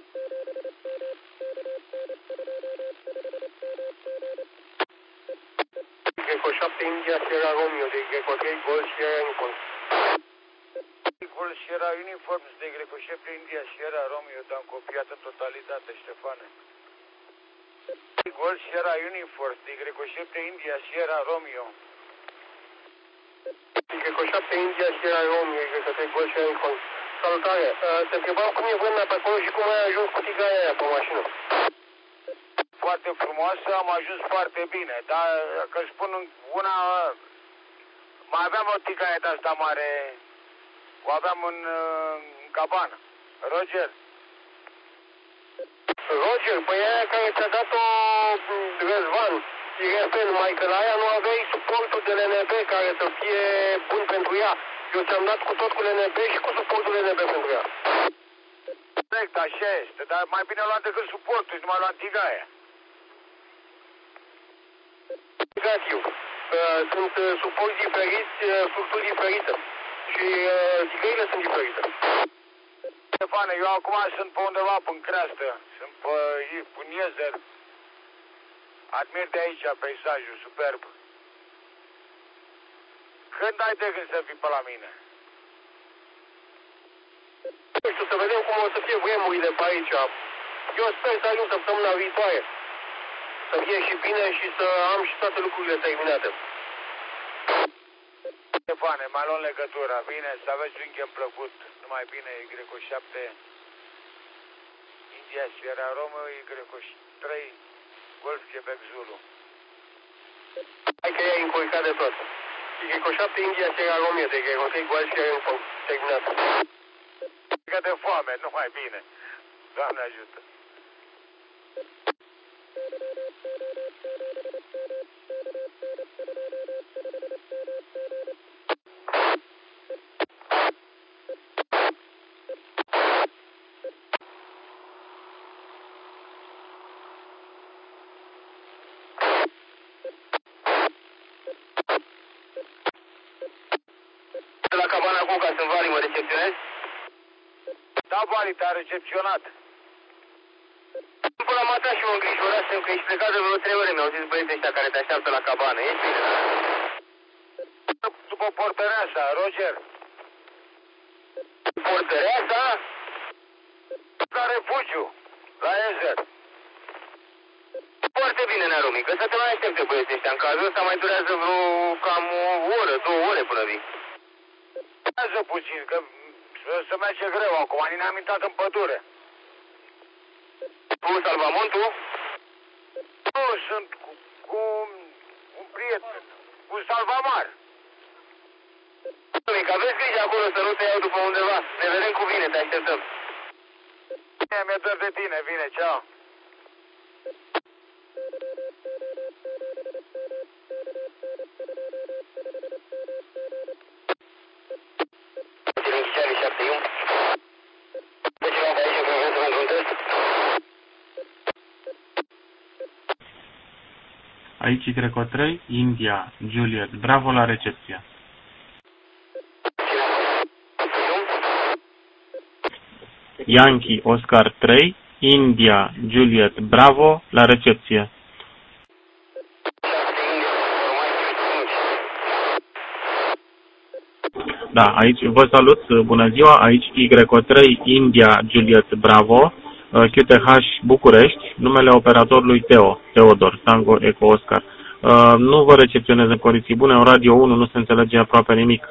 Greco 7 India Sierra Romeo de Greco 3 Gol Sierra Uniform. Gol Sierra Uniform de Greco 7 India Sierra Romeo, te-am copiat în totalitate, Ștefane. Gol Sierra Uniform de Greco 7 India Sierra Romeo. Greco 7 India Sierra Romeo, Greco 3 Gol Sierra Uniform. Salutare, te întrebam cum e vremea pe acolo și cum ai ajuns cu tigaia aia pe mașină. Foarte frumoasă, am ajuns foarte bine, dar că spun una, mai aveam o tigaie de asta mare, o aveam în cabană. Roger. Roger, păi aia care ți-a dat-o Răzvan, Irefel, mai că la aia nu aveai suportul de LNB care să fie bun pentru ea. Eu ți-am dat cu tot cu LNB și cu suportul LNB pentru ea. Corect, așa este, dar mai bine luat decât suportul și nu mai luat tigaia. Negativ. Sunt suport diferiți, structuri diferite. Și tigăile sunt diferite. Stefane, eu acum sunt pe undeva în creastă, sunt pe Iezer. Admir de aici peisajul superb. Când ai de gând să fii pe la mine? Nu știu, să vedem cum o să fie vremurile pe aici. Eu sper să ajung săptămâna viitoare. Să fie și bine și să am și toate lucrurile terminate. Stefane, mai luăm legătura. Bine, să aveți un weekend plăcut. Numai bine, Greco 7, India Sierra Romeo, Greco 3, Golf Quebec Zulu. Hai că i-ai încurcat de tot. Greco 7, India Sierra Romeo, de Greco 3, Golf Sierra Uniform. Terminat. Că de foame, numai bine. Doamne ajută. La cabana Cuca, sunt Vali, mă recepționez? Da, Vali, te-a recepționat. Până la mata și mă îngrijorasem că ești plecat de vreo 3 ore. Mi-au zis băieții ăștia care te așteaptă la cabană. Ești bine, da? După Portăreasa, Roger. Portăreasa? La refugiu, la Ezer. Foarte bine, Nearumică, să te mai aștepte băieții ăștia. În cazul ăsta mai durează vreo cam o oră, 2 ore până vii. Durează puțin, că să merge greu acum, ne-am intrat în pădure. Cu salvamontul? Nu, sunt cu un prieten, cu salvamar. Nearumică, aveți grijă acolo să nu te iau după undeva. Ne vedem cu bine, te așteptăm. Bine, mi-e dor de tine, bine, ceau. Aici Greco 3, India, Juliet, Bravo la recepție. Yankee, Oscar 3, India, Juliet, Bravo la recepție. Da, aici vă salut, bună ziua, aici Y3, India, Juliet, Bravo, QTH București, numele operatorului Teodor, Tango Eco Oscar. Nu vă recepționez în condiții bune, în Radio 1 nu se înțelege aproape nimic.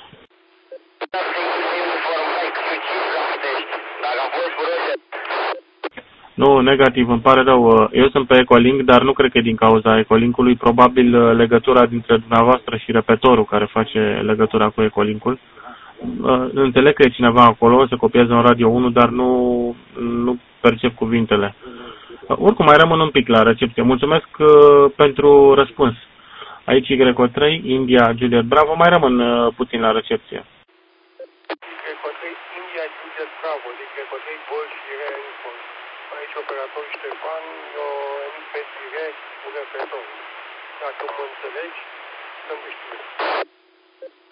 Nu, negativ, îmi pare rău. Eu sunt pe Ecolink, dar nu cred că e din cauza Ecolinkului. Probabil legătura dintre dumneavoastră și repetorul care face legătura cu Ecolinkul. Înțeleg că e cineva acolo, se copiază în Radio 1, dar nu percep cuvintele. Oricum, mai rămân un pic la recepție. Mulțumesc pentru răspuns. Aici Y3, India, Juliet, Bravo, mai rămân puțin la recepție. Y3, India, Juliet, Bravo, Y3, Gol și Uniform. Aici operator Ștefan, emit pe direct cu repetor. Dacă mă înțelegi, să-mi știu.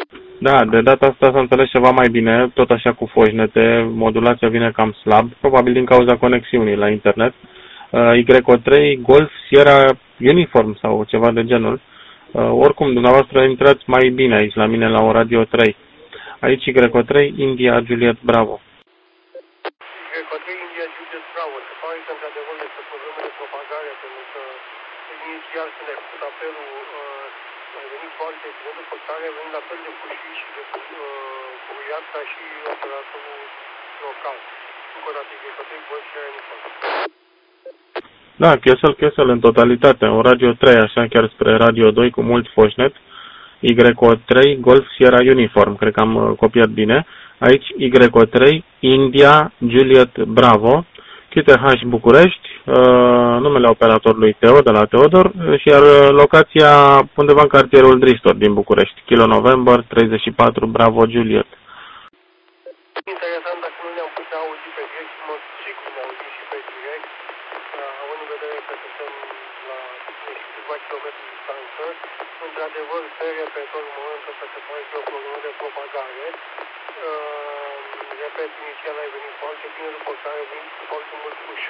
Da, de data asta s-a înțeles ceva mai bine, tot așa cu foșnete, modulația vine cam slab, probabil din cauza conexiunii la internet. YO3 Golf Sierra Uniform sau ceva de genul. Oricum, dumneavoastră intrați mai bine aici la mine la un Radio 3. Aici YO3 India Juliet Bravo. YO3 India Juliet Bravo. Se pare că într-adevăr este probleme de propagare, pentru că inițial când ai făcut apelul a venit foarte bine, după care a venit la fel de pușit și de buruiat ca și operatorul local. Încă o dată YO3 Golf Sierra Uniform. Da, Kessel în totalitate, un Radio 3, așa chiar spre Radio 2 cu mult foșnet. YO3 Golf Sierra Uniform, cred că am copiat bine. Aici YO3 India Juliet Bravo, QTH București, numele operatorului Teo de la Teodor și iar locația undeva în cartierul Dristor din București, Kilo November 34 Bravo Juliet. Interesant dacă nu ne-am putea auzi pe direct, mă sigur ne auzi și pe direct, având în vedere că suntem la câțiva kilometri distanță. Într-adevăr, pe repetor, în momentul ăsta se pare că e o problemă de propagare. Repet, inițial ai venit foarte bine, după care ai venit cu foarte mult puș.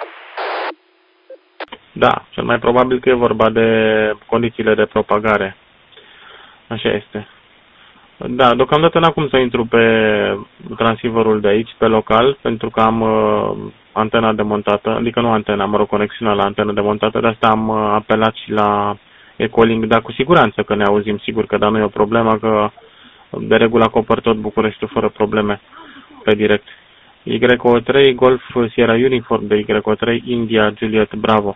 Da, cel mai probabil că e vorba de condițiile de propagare. Așa este. Da, deocamdată n-am cum să intru pe transceiverul de aici, pe local, pentru că am antena demontată, adică nu antena, mă rog, conexiunea la antenă demontată, de asta am apelat și la Ecolink, dar cu siguranță că ne auzim, sigur că dar nu e o problemă, că de regulă acopăr tot Bucureștiul fără probleme pe direct. YO3 Golf Sierra Uniform de YO3 India Juliet Bravo.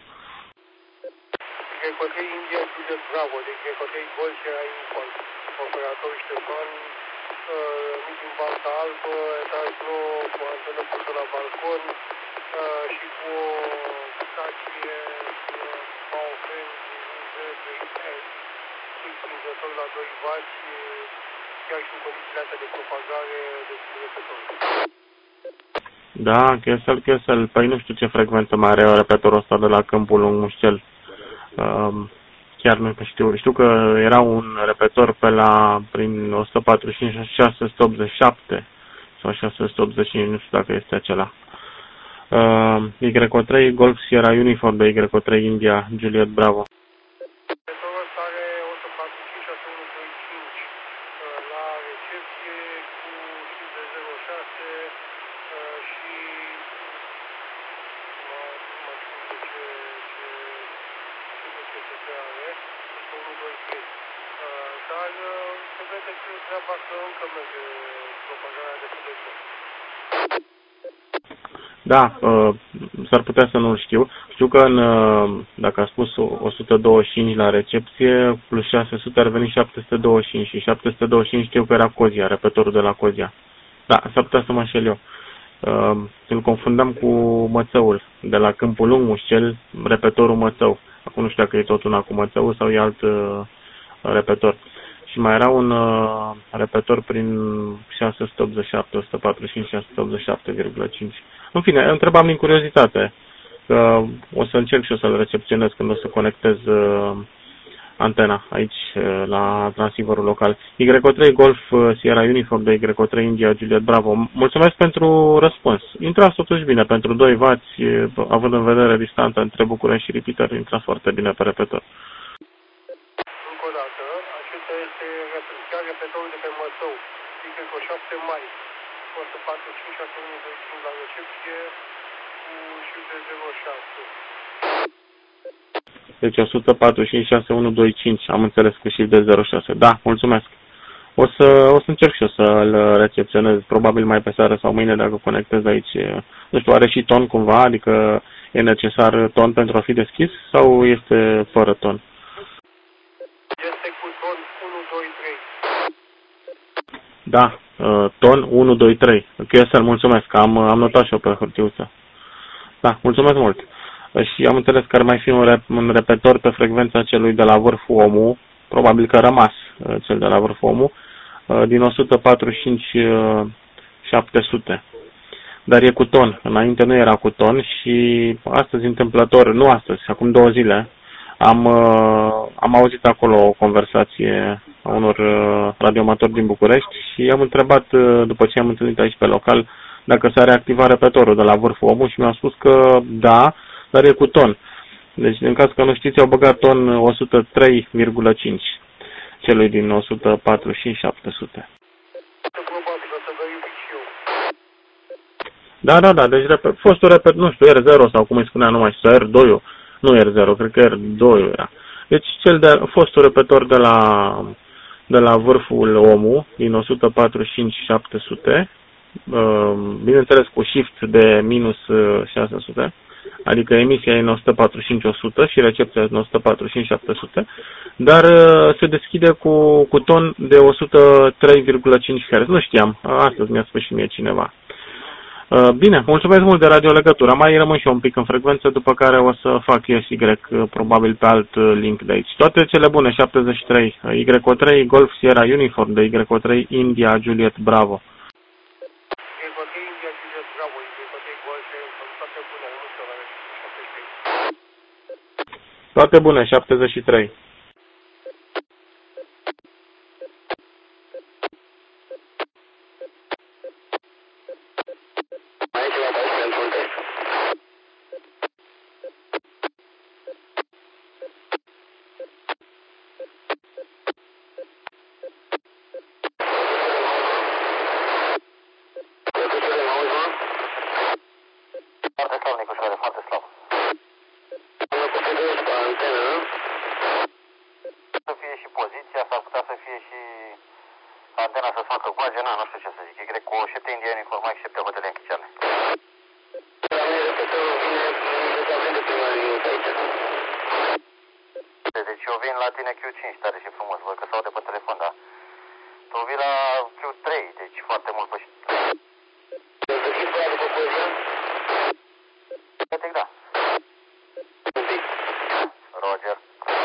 YO3 India Juliet Bravo, de YO3 Golf Sierra Uniform. Operator Ștefan, mic din balta albă, etaj nou, cu antenă pusă la balcon și cu o stație Baofeng Z2R, surprinzător la 2W, chiar și în condițiile astea de propagare destul de repetor. Da, Kessel, păi nu știu ce frecvență mai are repetorul ăsta de la Câmpul Lung Mușcel. Chiar nu știu. Știu că era un repetor pe la prin 145 687 sau 685, nu știu dacă este acela. YO3 Golf Sierra Uniform de YO3 India Juliet Bravo. Repetorul ăsta are 145 6125 la recepție cu șif de 06 și nu mai știu ce are, 123. Dar se vede că treaba că încă merge propagarea de putere. Da, s-ar putea să nu știu. Știu că dacă a spus 125 la recepție, plus 600 ar veni 725 și 725 știu că era Cozia, repetorul de la Cozia. Da, s-ar putea să mă înșel eu. Îl confundăm cu Mățăul, de la Câmpul Lung Mușcel, repetorul Mățău. Acum nu știu dacă e tot una cu Mățăul sau e alt repetor. Și mai era un repetor prin 687, 145, 687,5. În fine, întrebam din curiozitate, că o să încerc și eu să-l recepționez când o să conectez antena aici la transceiverul local. YO3 Golf Sierra Uniform de YO3 India Juliet Bravo. Mulțumesc pentru răspuns. Intrați totuși bine, pentru 2W, având în vedere distanța între București și Repeater, intrați foarte bine pe repetor. Încă o dată, acesta este chiar repetorul de pe Mățău, YO7 mai, 145 6125 la recepție cu șif de 06. Deci 1456125, am înțeles, cu șif de 06. Da, mulțumesc. O să încerc și eu să-l recepționez, probabil mai pe seară sau mâine dacă conectez aici. Nu știu, are și ton cumva, adică e necesar ton pentru a fi deschis sau este fără ton? Este cu ton 1, 2, 3. Da, ton 1, 2, 3. Kessel, mulțumesc, am notat și eu pe hârtiuță. Da, mulțumesc mult. Și am înțeles că ar mai fi un repetor pe frecvența celui de la vârful Omu, probabil că a rămas cel de la vârful Omu, din 145 700. Dar e cu ton. Înainte nu era cu ton și astăzi întâmplător, nu astăzi, acum 2 zile, Am auzit acolo o conversație a unor radioamatori din București și am întrebat, după ce am întâlnit aici pe local, dacă s-a reactivat repetorul de la vârful Omul și mi-au spus că da, dar e cu ton. Deci, în caz că nu știți, au băgat ton 103,5 celui din 145-700. Da, deci fostul repet, nu știu, R0 sau cum îi spunea, nu mai știu, R2, nu R0, cred că R2 era. Deci fostul repetor de la vârful Omul, din 145-700, bineînțeles cu shift de minus 600, adică emisia e în 145-100 și recepția în 145-700, dar se deschide cu ton de 103,5 Hz. Nu știam, astăzi mi-a spus și mie cineva. Bine, mulțumesc mult de radiolegătură. Mai rămân și eu un pic în frecvență, după care o să fac SY, probabil pe alt link de aici. Toate cele bune, 73, YO3, Golf Sierra Uniform, de YO3, India, Juliet, Bravo. Toate bune, 73. Deci eu vin la tine Q5, tare și frumos, văd că s-aude pe telefon, da? Tu vii la Q3, deci foarte mult pe... Da. Roger.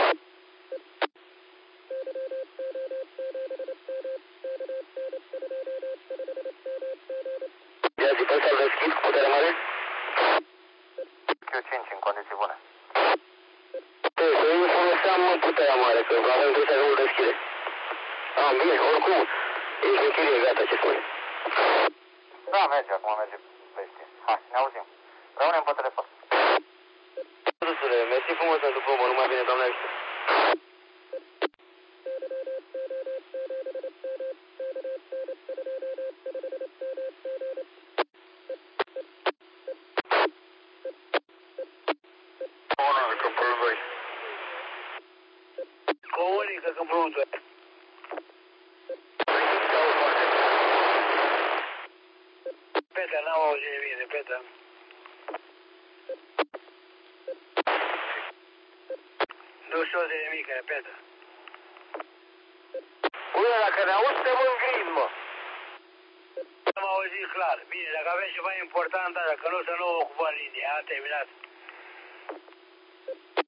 Ia zi, poți să-l deschid cu putere mare? Q5 în condiții bune. Să nu foloseam puterea mare, că avem grijă să nu-l deschide. Bine, oricum, ești în chirie, gata, ce spune? Da, merge, acum merge bestie. Hai, ne auzim. Rămânem pe telefon. Rusule, mersi frumos pentru probă, numai bine, doamne ajută. Comunică Câmpul 2. Repete, n-am auzit nimic, repete. Nu știu de nimic, repete. Bine, dacă ne auzi, te în grid, mă. Am auzit clar. Bine, dacă aveți ceva important, dacă nu, să nu ocupăm linia. A terminat.